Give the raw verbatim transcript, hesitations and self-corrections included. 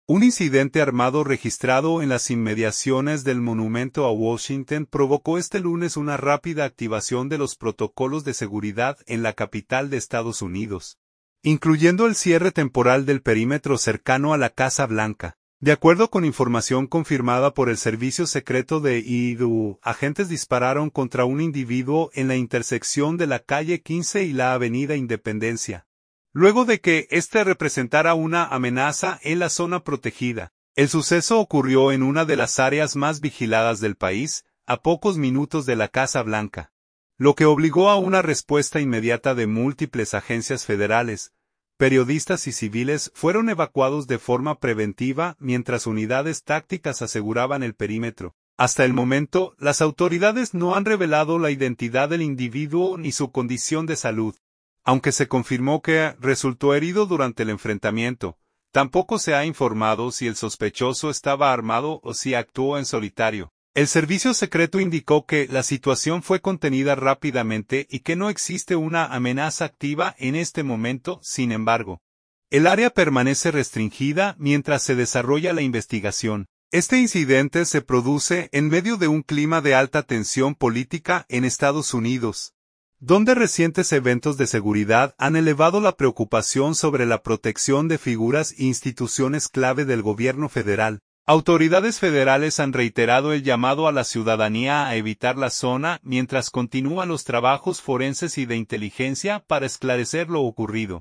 Un incidente armado registrado en las inmediaciones del monumento a Washington provocó este lunes una rápida activación de los protocolos de seguridad en la capital de Estados Unidos, incluyendo el cierre temporal del perímetro cercano a la Casa Blanca. De acuerdo con información confirmada por el Servicio Secreto de I D U, agentes dispararon contra un individuo en la intersección de la calle quince y la avenida Independencia, luego de que éste representara una amenaza en la zona protegida. El suceso ocurrió en una de las áreas más vigiladas del país, a pocos minutos de la Casa Blanca, lo que obligó a una respuesta inmediata de múltiples agencias federales. Periodistas y civiles fueron evacuados de forma preventiva mientras unidades tácticas aseguraban el perímetro. Hasta el momento, las autoridades no han revelado la identidad del individuo ni su condición de salud. Aunque se confirmó que resultó herido durante el enfrentamiento, tampoco se ha informado si el sospechoso estaba armado o si actuó en solitario. El servicio secreto indicó que la situación fue contenida rápidamente y que no existe una amenaza activa en este momento. Sin embargo, el área permanece restringida mientras se desarrolla la investigación. Este incidente se produce en medio de un clima de alta tensión política en Estados Unidos, donde recientes eventos de seguridad han elevado la preocupación sobre la protección de figuras e instituciones clave del gobierno federal. Autoridades federales han reiterado el llamado a la ciudadanía a evitar la zona mientras continúan los trabajos forenses y de inteligencia para esclarecer lo ocurrido.